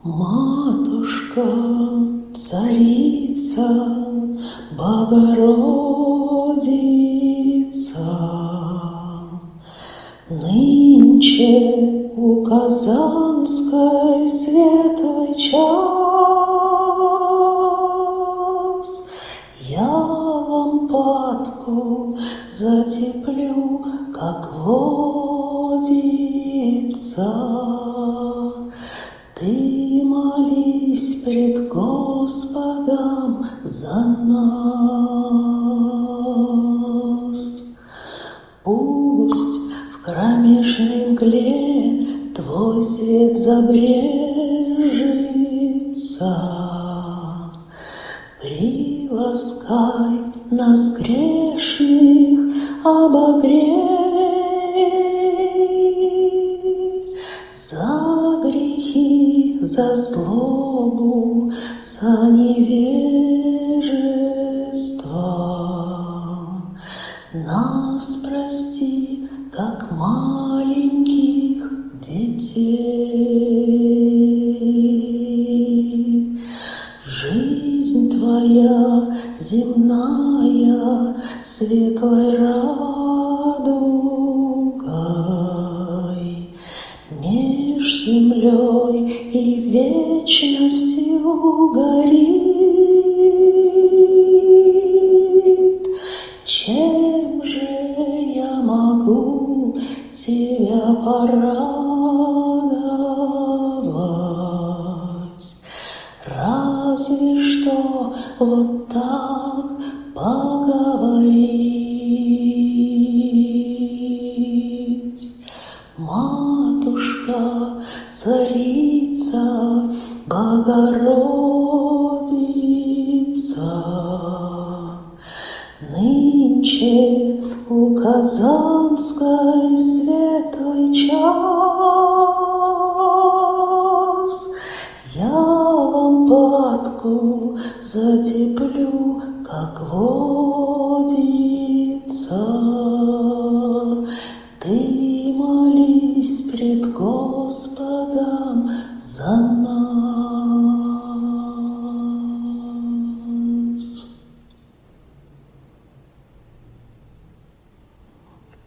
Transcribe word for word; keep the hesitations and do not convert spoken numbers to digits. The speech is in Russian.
Матушка, царица, Богородица, нынче у Казанской светлый час я лампадку затеплю, как водится. Ты молись пред Господом за нас. Пусть в кромешной мгле Твой свет забрежется. Приласкай нас грешных, обогрей за грехи, за злобу, за невежество. Нас прости, как маленьких детей. Жизнь Твоя земная светлой радугой меж землей и вечностью горит. Чем же я могу Тебя порадовать? Разве что вот так поговорить. Матушка, царица, Богородица, нынче у Казанской светлый час я лампадку затеплю, как водится. Ты молись пред Господом за нас.